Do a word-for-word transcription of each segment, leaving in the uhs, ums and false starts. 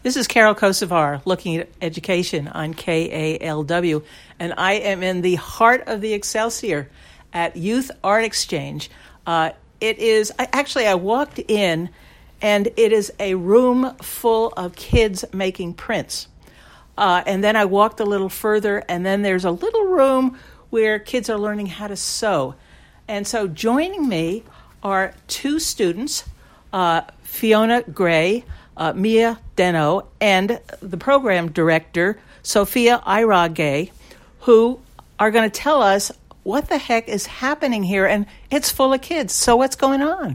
This is Carol Kosovar looking at education on K A L W, and I am in the heart of the Excelsior at Youth Art Exchange. Uh, it is, I, actually, I walked in, and it is a room full of kids making prints. Uh, and then I walked a little further, and then there's a little room where kids are learning how to sew. And so joining me are two students, uh, Fiona Gray, Uh, Mia Deno, and the program director, Sophia Iragay, who are going to tell us what the heck is happening here. And it's full of kids. So what's going on?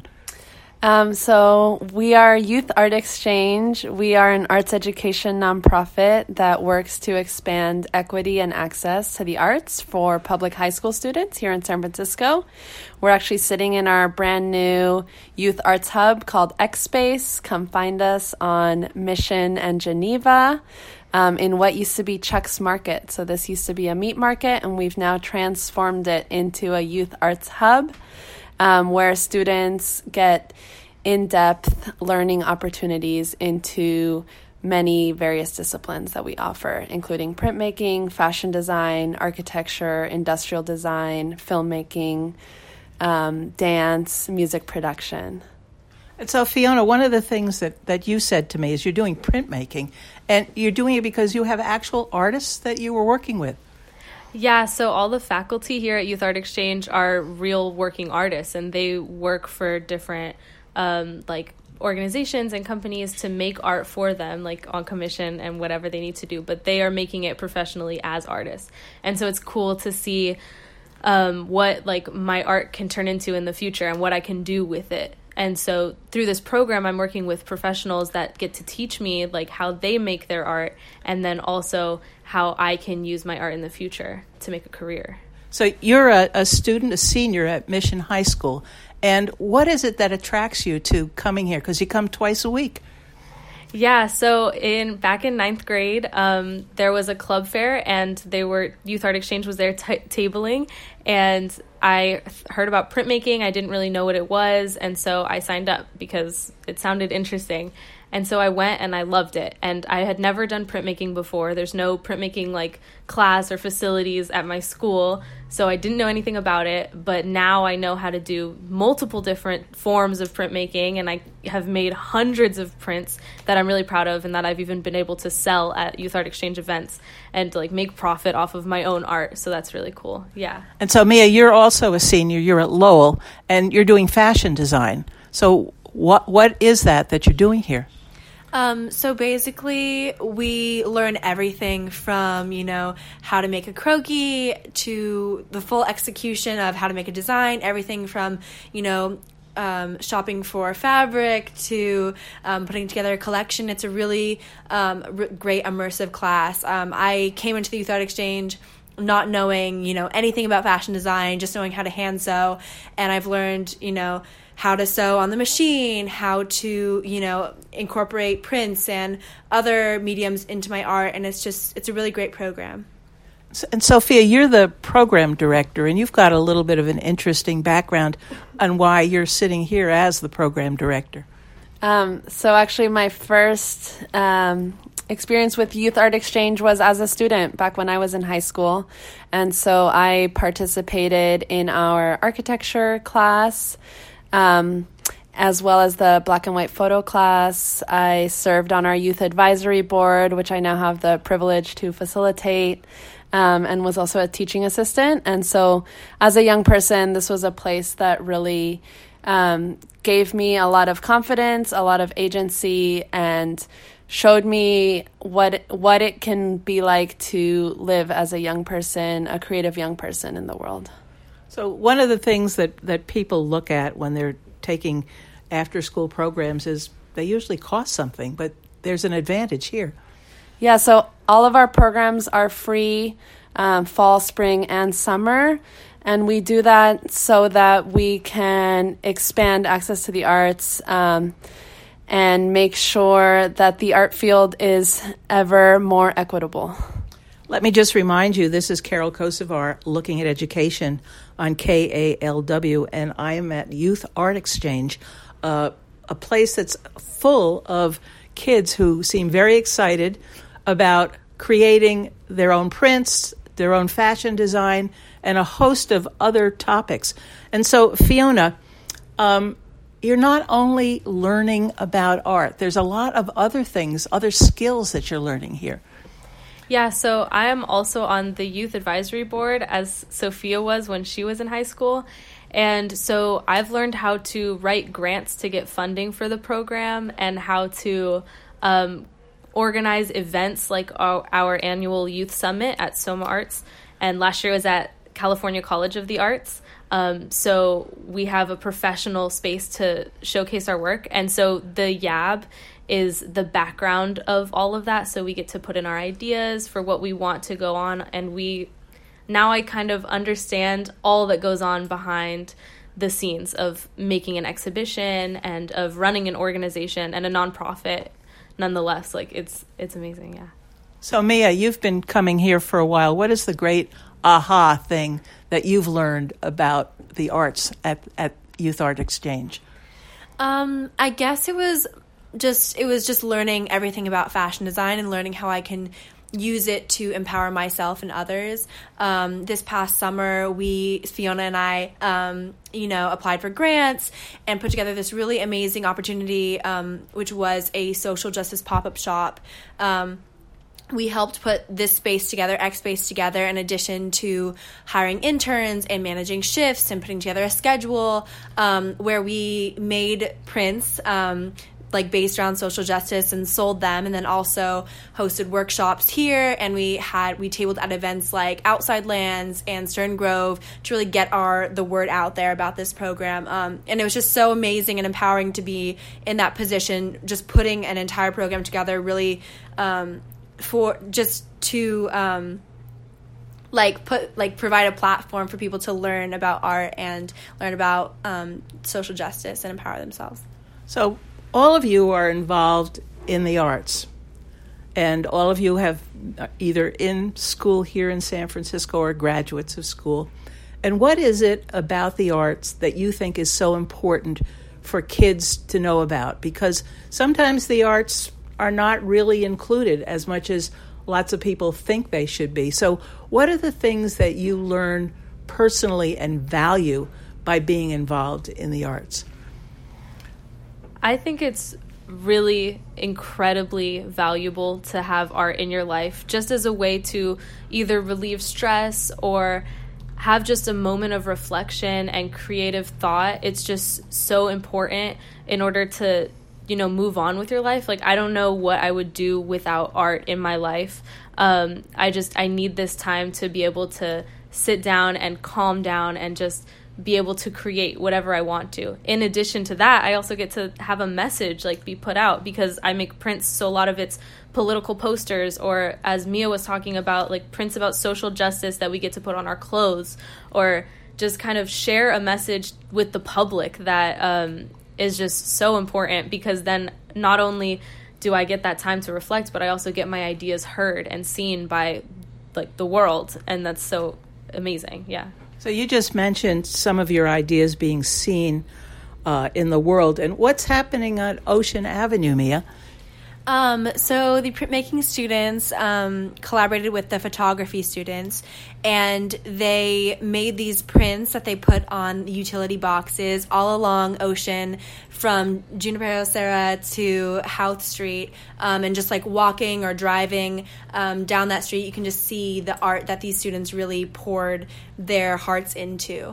Um, so we are Youth Art Exchange. We are an arts education nonprofit that works to expand equity and access to the arts for public high school students here in San Francisco. We're actually sitting in our brand new youth arts hub called X Space. Come find us on Mission and Geneva um, in what used to be Chuck's Market. So this used to be a meat market, and we've now transformed it into a youth arts hub. Um, where students get in-depth learning opportunities into many various disciplines that we offer, including printmaking, fashion design, architecture, industrial design, filmmaking, um, dance, music production. And so, Fiona, one of the things that, that you said to me is you're doing printmaking, and you're doing it because you have actual artists that you were working with. Yeah, so all the faculty here at Youth Art Exchange are real working artists, and they work for different um, like organizations and companies to make art for them, like on commission and whatever they need to do. But they are making it professionally as artists, and so it's cool to see um, what like my art can turn into in the future and what I can do with it. And so through this program, I'm working with professionals that get to teach me like how they make their art, and then also how I can use my art in the future to make a career. So you're a, a student, a senior at Mission High School. And what is it that attracts you to coming here? Because you come twice a week. Yeah, so in back in ninth grade, um, there was a club fair, and they were Youth Art Exchange was there t- tabling, and I heard about printmaking. I didn't really know what it was, and so I signed up because it sounded interesting. And so I went, and I loved it. And I had never done printmaking before. There's no printmaking like class or facilities at my school, so I didn't know anything about it. But now I know how to do multiple different forms of printmaking, and I have made hundreds of prints that I'm really proud of, and that I've even been able to sell at Youth Art Exchange events and like make profit off of my own art. So that's really cool. Yeah. And so, Mia, you're also a senior. You're at Lowell, and you're doing fashion design. So what what is that that you're doing here? Um, so basically, we learn everything from, you know, how to make a croquis to the full execution of how to make a design, everything from, you know, um, shopping for fabric to um, putting together a collection. It's a really um, r- great immersive class. Um, I came into the Youth Art Exchange not knowing, you know, anything about fashion design, just knowing how to hand sew, and I've learned, you know, how to sew on the machine, how to, you know, incorporate prints and other mediums into my art, and it's just, it's a really great program. And Sophia, you're the program director, and you've got a little bit of an interesting background on why you're sitting here as the program director. Um, so actually my first um, experience with Youth Art Exchange was as a student back when I was in high school. And so I participated in our architecture class, Um, as well as the black and white photo class. I served on our youth advisory board, which I now have the privilege to facilitate, um, and was also a teaching assistant. And so as a young person, this was a place that really um, gave me a lot of confidence, a lot of agency, and showed me what what it can be like to live as a young person, a creative young person in the world. So one of the things that, that people look at when they're taking after-school programs is they usually cost something, but there's an advantage here. Yeah, so all of our programs are free um, fall, spring, and summer, and we do that so that we can expand access to the arts um, and make sure that the art field is ever more equitable. Let me just remind you, this is Carol Kosovar looking at education on K A L W, and I am at Youth Art Exchange, uh, a place that's full of kids who seem very excited about creating their own prints, their own fashion design, and a host of other topics. And so, Fiona, um, you're not only learning about art, there's a lot of other things, other skills that you're learning here. Yeah, so I am also on the youth advisory board, as Sophia was when she was in high school. And so I've learned how to write grants to get funding for the program and how to um, organize events like our, our annual youth summit at Soma Arts. And last year was at California College of the Arts. Um, so we have a professional space to showcase our work. And so the Y A B is the background of all of that. So we get to put in our ideas for what we want to go on. And we, now I kind of understand all that goes on behind the scenes of making an exhibition and of running an organization and a nonprofit nonetheless. Like it's, it's amazing. Yeah. So Mia, you've been coming here for a while. What is the great aha thing that you've learned about the arts at, at Youth Art Exchange? Um, I guess it was just it was just learning everything about fashion design and learning how I can use it to empower myself and others. Um, this past summer, we, Fiona and I, um, you know, applied for grants and put together this really amazing opportunity, um, which was a social justice pop-up shop. Um, We helped put this space together, X Space together, in addition to hiring interns and managing shifts and putting together a schedule um, where we made prints um, like based around social justice and sold them, and then also hosted workshops here. And we had we tabled at events like Outside Lands and Stern Grove to really get our the word out there about this program. Um, and it was just so amazing and empowering to be in that position, just putting an entire program together, really. Um, for just to um like put like provide a platform for people to learn about art and learn about um social justice and empower themselves. So all of you are involved in the arts, and all of you have either in school here in San Francisco or graduates of school. And what is it about the arts that you think is so important for kids to know about? Because sometimes the arts are not really included as much as lots of people think they should be. So what are the things that you learn personally and value by being involved in the arts? I think it's really incredibly valuable to have art in your life, just as a way to either relieve stress or have just a moment of reflection and creative thought. It's just so important in order to, you know, move on with your life. Like, I don't know what I would do without art in my life. Um, I just, I need this time to be able to sit down and calm down and just be able to create whatever I want to. In addition to that, I also get to have a message like be put out because I make prints. So a lot of it's political posters, or as Mia was talking about, like prints about social justice that we get to put on our clothes, or just kind of share a message with the public that um, is just so important, because then not only do I get that time to reflect, but I also get my ideas heard and seen by like the world. And that's so amazing. Yeah. So you just mentioned some of your ideas being seen uh, in the world. And what's happening on Ocean Avenue, Mia? Um, so the printmaking students um, collaborated with the photography students, and they made these prints that they put on utility boxes all along Ocean, from Junipero Serra to Houth Street, um, and just like walking or driving um, down that street, you can just see the art that these students really poured their hearts into.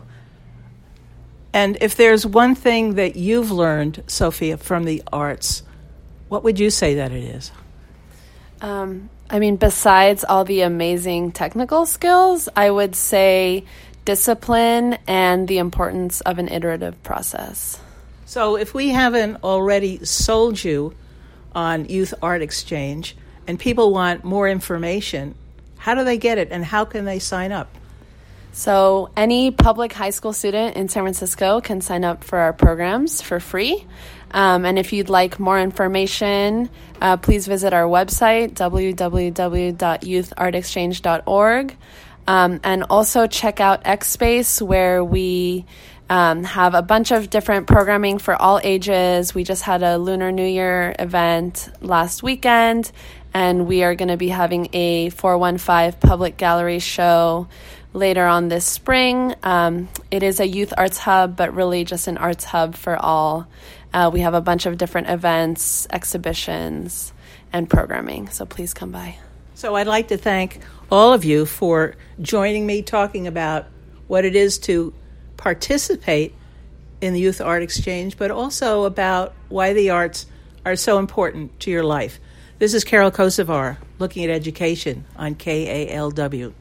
And if there's one thing that you've learned, Sophia, from the arts, what would you say that it is? Um, I mean, besides all the amazing technical skills, I would say discipline and the importance of an iterative process. So if we haven't already sold you on Youth Art Exchange and people want more information, how do they get it and how can they sign up? So any public high school student in San Francisco can sign up for our programs for free. Um, and if you'd like more information, uh, please visit our website, w w w dot youth art exchange dot org. Um, and also check out X Space, where we um, have a bunch of different programming for all ages. We just had a Lunar New Year event last weekend, and we are going to be having a four one five public gallery show later on this spring. Um, it is a youth arts hub, but really just an arts hub for all. Uh, we have a bunch of different events, exhibitions, and programming, so please come by. So I'd like to thank all of you for joining me talking about what it is to participate in the Youth Art Exchange, but also about why the arts are so important to your life. This is Carol Kosovar, looking at education on K A L W.